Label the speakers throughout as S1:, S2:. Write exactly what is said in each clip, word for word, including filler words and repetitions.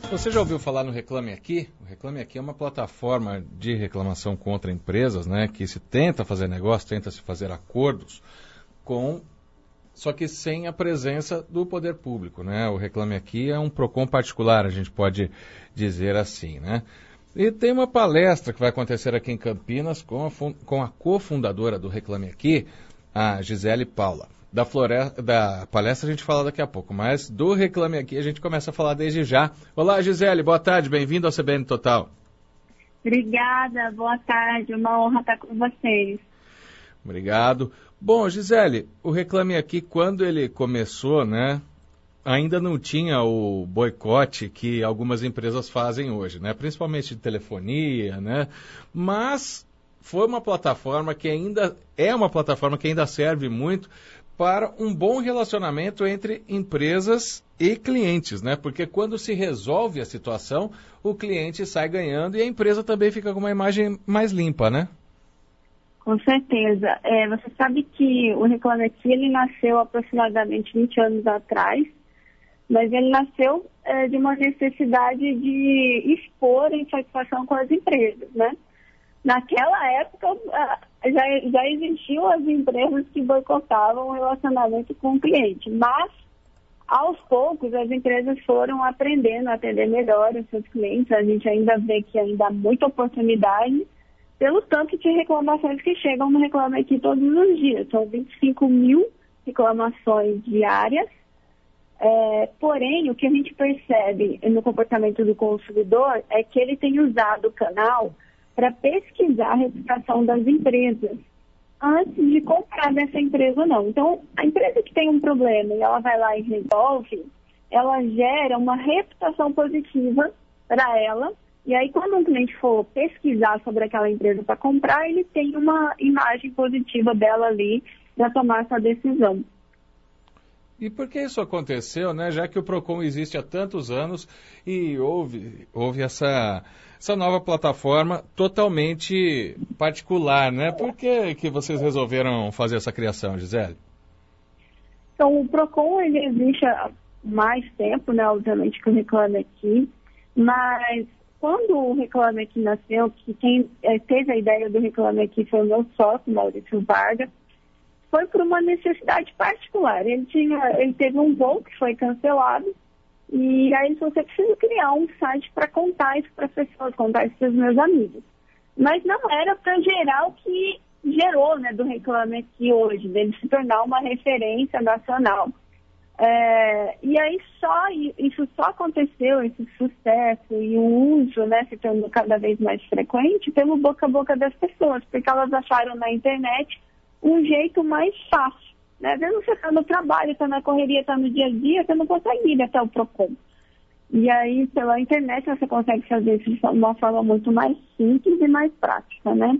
S1: Você já ouviu falar no Reclame Aqui? O Reclame Aqui é uma plataforma de reclamação contra empresas, né, que se tenta fazer negócio, tenta se fazer acordos com, só que sem a presença do poder público, né? O Reclame Aqui é um PROCON particular, a gente pode dizer assim, né? E tem uma palestra que vai acontecer aqui em Campinas com a, com a cofundadora do Reclame Aqui, a Gisele Paula. Da, floresta, da palestra a gente fala daqui a pouco, mas do Reclame Aqui a gente começa a falar desde já. Olá, Gisele, boa tarde, bem-vindo ao C B N Total.
S2: Obrigada, boa tarde, uma honra estar com vocês.
S1: Obrigado. Bom, Gisele, o Reclame Aqui, quando ele começou, né, ainda não tinha o boicote que algumas empresas fazem hoje, né, principalmente de telefonia, né, mas foi uma plataforma que ainda é uma plataforma que ainda serve muito para um bom relacionamento entre empresas e clientes, né? Porque quando se resolve a situação, o cliente sai ganhando e a empresa também fica com uma imagem mais limpa, né?
S2: Com certeza. É, você sabe que o Reclame Aqui, ele nasceu aproximadamente vinte anos atrás, mas ele nasceu é, de uma necessidade de expor a insatisfação com as empresas, né? Naquela época, já, já existiam as empresas que boicotavam o relacionamento com o cliente, mas, aos poucos, as empresas foram aprendendo a atender melhor os seus clientes. A gente ainda vê que ainda há muita oportunidade pelo tanto de reclamações que chegam no Reclame Aqui todos os dias. São vinte e cinco mil reclamações diárias. É, porém, o que a gente percebe no comportamento do consumidor é que ele tem usado o canal para pesquisar a reputação das empresas antes de comprar dessa empresa ou não. Então, a empresa que tem um problema e ela vai lá e resolve, ela gera uma reputação positiva para ela, e aí quando um cliente for pesquisar sobre aquela empresa para comprar, ele tem uma imagem positiva dela ali para tomar essa decisão.
S1: E por que isso aconteceu, né? Já que o PROCON existe há tantos anos e houve, houve essa, essa nova plataforma totalmente particular, né? Por que, que vocês resolveram fazer essa criação, Gisele?
S2: Então, o PROCON ele existe há mais tempo, né? Obviamente que o Reclame Aqui, mas quando o Reclame Aqui nasceu, que quem é, teve a ideia do Reclame Aqui foi o meu sócio, Maurício Vargas, foi por uma necessidade particular. Ele, tinha, ele teve um voo que foi cancelado e aí ele falou, você precisa criar um site para contar isso para as pessoas, contar isso para os meus amigos. Mas não era para gerar o que gerou, né, do Reclame Aqui hoje, dele se tornar uma referência nacional. É, e aí só, isso só aconteceu, esse sucesso e o uso, né, se tornou cada vez mais frequente pelo boca a boca das pessoas, porque elas acharam na internet um jeito mais fácil, né? Às vezes você está no trabalho, está na correria, está no dia a dia, você não consegue ir até o PROCON. E aí, pela internet, você consegue fazer isso de uma forma muito mais simples e mais prática, né?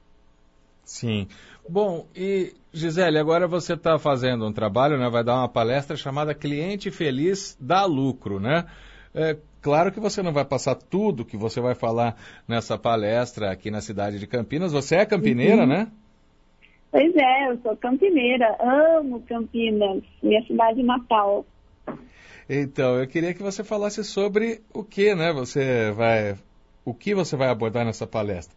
S1: Sim. Bom, e Gisele, agora você está fazendo um trabalho, né? Vai dar uma palestra chamada Cliente Feliz dá Lucro, né? É, claro que você não vai passar tudo que você vai falar nessa palestra aqui na cidade de Campinas. Você é campineira, uhum. né?
S2: Pois é, eu sou campineira, amo Campinas, minha cidade natal.
S1: Então, eu queria que você falasse sobre o que, né, você vai, o que você vai abordar nessa palestra.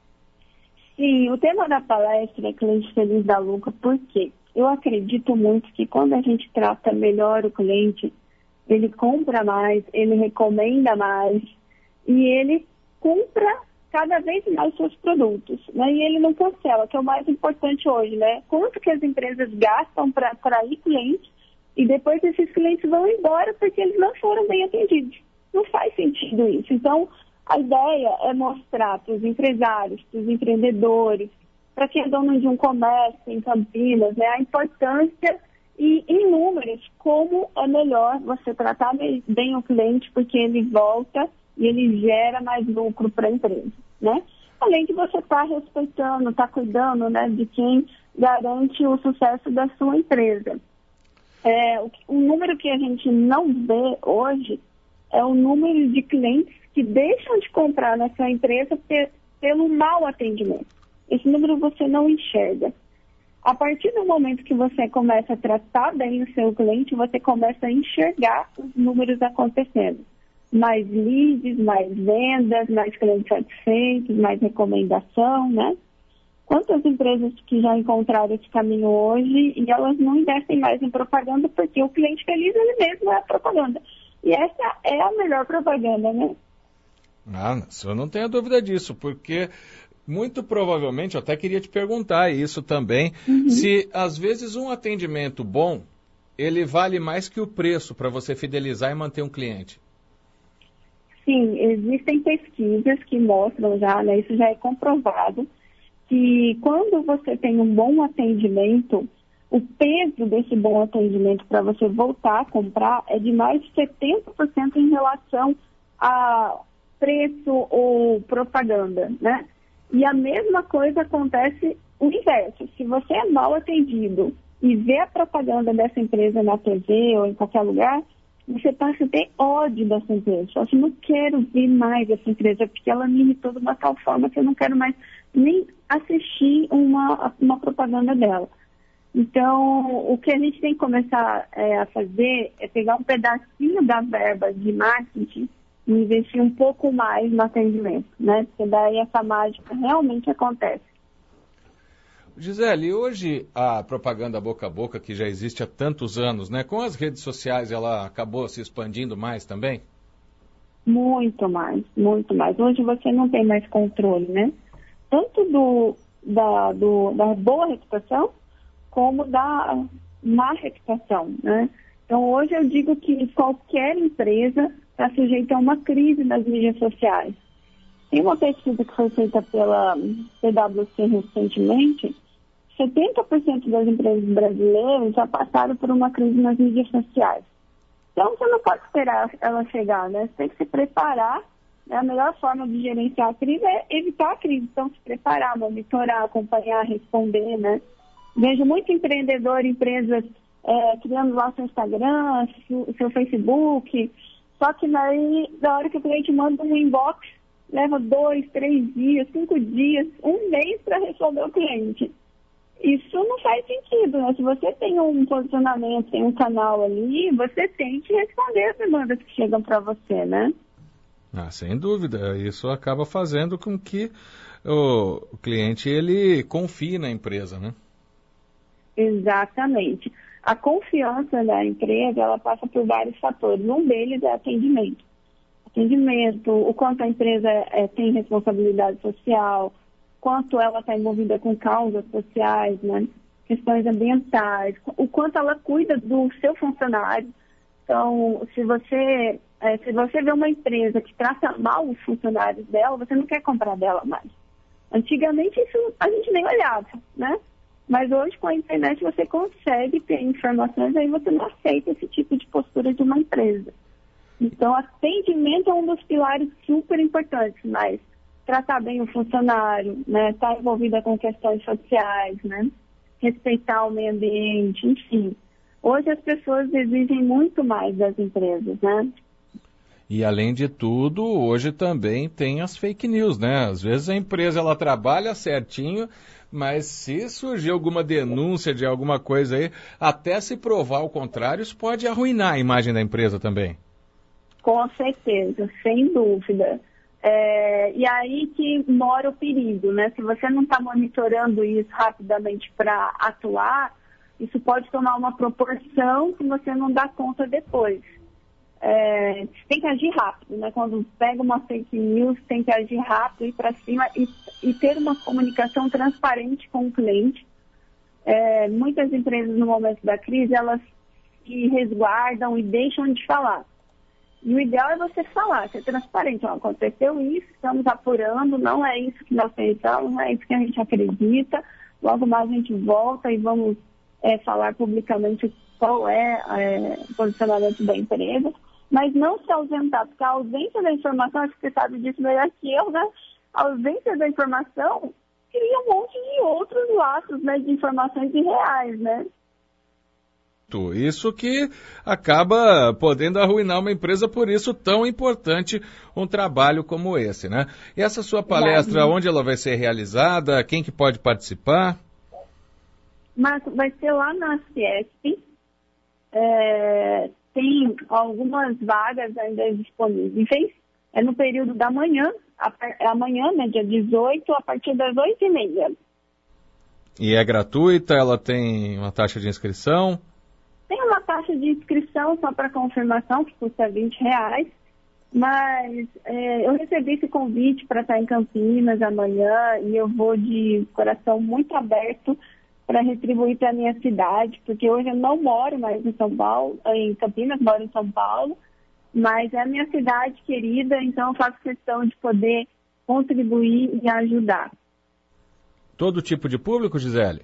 S2: Sim, o tema da palestra é Cliente Feliz dá Lucro, porque eu acredito muito que quando a gente trata melhor o cliente, ele compra mais, ele recomenda mais e ele compra cada vez mais seus produtos, né? E ele não cancela, que é o mais importante hoje, né? Quanto que as empresas gastam para atrair clientes e depois esses clientes vão embora porque eles não foram bem atendidos. Não faz sentido isso. Então, a ideia é mostrar para os empresários, para os empreendedores, para quem é dono de um comércio em Campinas, né? A importância e em números, como é melhor você tratar bem o cliente porque ele volta e ele gera mais lucro para a empresa, né? Além de você estar tá respeitando, estar tá cuidando, né, de quem garante o sucesso da sua empresa. É, o, o número que a gente não vê hoje é o número de clientes que deixam de comprar na sua empresa pe, pelo mau atendimento. Esse número você não enxerga. A partir do momento que você começa a tratar bem o seu cliente, você começa a enxergar os números acontecendo. mais leads, mais vendas, mais clientes satisfeitos, mais recomendação, né? Quantas empresas que já encontraram esse caminho hoje e elas não investem mais em propaganda porque o cliente feliz ele mesmo é a propaganda. E essa é a melhor propaganda, né?
S1: Ah, eu não tenho dúvida disso, porque muito provavelmente, eu até queria te perguntar isso também, uhum. se às vezes um atendimento bom, ele vale mais que o preço para você fidelizar e manter um cliente.
S2: Sim, existem pesquisas que mostram já, né, isso já é comprovado, que quando você tem um bom atendimento, o peso desse bom atendimento para você voltar a comprar é de mais de setenta por cento em relação a preço ou propaganda, né? E a mesma coisa acontece o inverso. Se você é mal atendido e vê a propaganda dessa empresa na T V ou em qualquer lugar, você passa a ter ódio dessa empresa. Você assim, não quero ver mais essa empresa, porque ela me irritou de uma tal forma que eu não quero mais nem assistir uma, uma propaganda dela. Então, o que a gente tem que começar é, a fazer é pegar um pedacinho da verba de marketing e investir um pouco mais no atendimento, né? Porque daí essa mágica realmente acontece.
S1: Gisele, hoje a propaganda boca a boca, que já existe há tantos anos, né? Com as redes sociais, ela acabou se expandindo mais também?
S2: Muito mais, muito mais. Hoje você não tem mais controle, né? Tanto do, da, do, da boa reputação, como da má reputação, né? Então, hoje eu digo que qualquer empresa está sujeita a uma crise nas mídias sociais. Tem uma pesquisa que foi feita pela P W C recentemente, setenta por cento das empresas brasileiras já passaram por uma crise nas mídias sociais. Então, você não pode esperar ela chegar, né? Você tem que se preparar, né? A melhor forma de gerenciar a crise é evitar a crise. Então, se preparar, monitorar, acompanhar, responder, né? Vejo muito empreendedor, empresas é, criando lá seu Instagram, seu, seu Facebook, só que daí, na hora que o cliente manda um inbox, leva dois, três dias, cinco dias, um mês para responder o cliente. Isso não faz sentido, né? Se você tem um posicionamento, tem um canal ali, você tem que responder as demandas que chegam para você, né?
S1: Ah, sem dúvida. Isso acaba fazendo com que o, o cliente ele confie na empresa, né?
S2: Exatamente. A confiança da empresa, ela passa por vários fatores. Um deles é atendimento. Atendimento, o quanto a empresa é, tem responsabilidade social, quanto ela está envolvida com causas sociais, né? Questões ambientais, o quanto ela cuida do seu funcionário. Então, se você, é, se você vê uma empresa que trata mal os funcionários dela, você não quer comprar dela mais. Antigamente isso a gente nem olhava, né? Mas hoje com a internet você consegue ter informações, aí você não aceita esse tipo de postura de uma empresa. Então, atendimento é um dos pilares super importantes, mas tratar bem o funcionário, né? Estar envolvida com questões sociais, né? Respeitar o meio ambiente, enfim. Hoje as pessoas exigem muito mais das empresas, né?
S1: E além de tudo, hoje também tem as fake news, né? Às vezes a empresa ela trabalha certinho, mas se surgir alguma denúncia de alguma coisa aí, até se provar o contrário, isso pode arruinar a imagem da empresa também.
S2: Com certeza, sem dúvida. É, e aí que mora o perigo, né? Se você não está monitorando isso rapidamente para atuar, isso pode tomar uma proporção que você não dá conta depois. É, tem que agir rápido, né? Quando pega uma fake news, tem que agir rápido, ir para cima e, e ter uma comunicação transparente com o cliente. É, muitas empresas no momento da crise, elas se resguardam e deixam de falar. E o ideal é você falar, ser transparente. Ó, aconteceu isso, estamos apurando, não é isso que nós pensamos, não é isso que a gente acredita. Logo mais a gente volta e vamos é, falar publicamente qual é, é o posicionamento da empresa. Mas não se ausentar, porque a ausência da informação, acho que você sabe disso melhor que eu, né? A ausência da informação cria um monte de outros laços, né, de informações irreais, né?
S1: Isso que acaba podendo arruinar uma empresa, por isso tão importante um trabalho como esse, né? E essa sua palestra, vai, onde ela vai ser realizada? Quem que pode participar?
S2: Marco, vai ser lá na Fiesp, é, tem algumas vagas ainda disponíveis. É no período da manhã, amanhã, né, dia dezoito, a partir das oito e meia.
S1: E é gratuita? Ela tem uma taxa de inscrição?
S2: Tem uma taxa de inscrição só para confirmação, que custa vinte reais. Mas é, eu recebi esse convite para estar em Campinas amanhã e eu vou de coração muito aberto para retribuir para a minha cidade, porque hoje eu não moro mais em São Paulo, em Campinas, moro em São Paulo, mas é a minha cidade querida, então eu faço questão de poder contribuir e ajudar.
S1: Todo tipo de público, Gisele?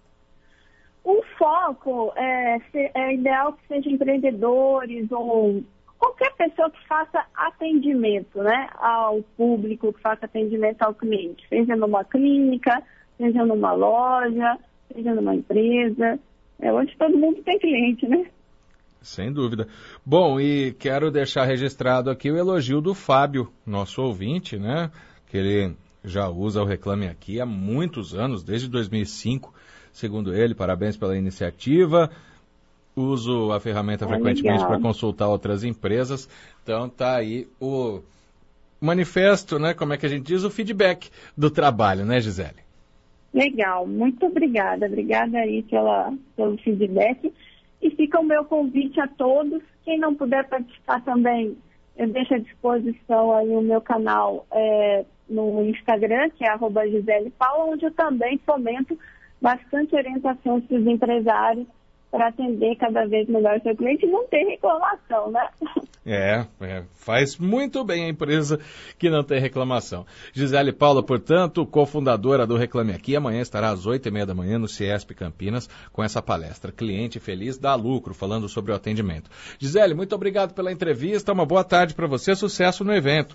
S2: O foco é, é ideal que sejam empreendedores ou qualquer pessoa que faça atendimento, né, ao público, que faça atendimento ao cliente, seja numa clínica, seja numa loja, seja numa empresa. É, hoje todo mundo tem cliente, né?
S1: Sem dúvida. Bom, e quero deixar registrado aqui o elogio do Fábio, nosso ouvinte, né, que ele já usa o Reclame Aqui há muitos anos, desde dois mil e cinco, segundo ele. Parabéns pela iniciativa. Uso a ferramenta é frequentemente para consultar outras empresas. Então tá aí o manifesto, né? Como é que a gente diz? O feedback do trabalho, né, Gisele?
S2: Legal, muito obrigada. Obrigada aí pela, pelo feedback. E fica o meu convite a todos. Quem não puder participar também, eu deixo à disposição aí o meu canal é, no Instagram, que é arroba Gisele Paula, onde eu também fomento bastante orientações para os empresários para atender cada vez melhor o seu cliente e não ter reclamação, né?
S1: É, é, faz muito bem a empresa que não tem reclamação. Gisele Paula, portanto, cofundadora do Reclame Aqui, amanhã estará às oito e meia da manhã no Ciesp Campinas com essa palestra Cliente Feliz dá Lucro, falando sobre o atendimento. Gisele, muito obrigado pela entrevista, uma boa tarde para você, sucesso no evento.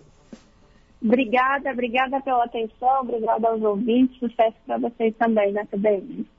S2: Obrigada, obrigada pela atenção, obrigada aos ouvintes, sucesso para vocês também, né, T B M.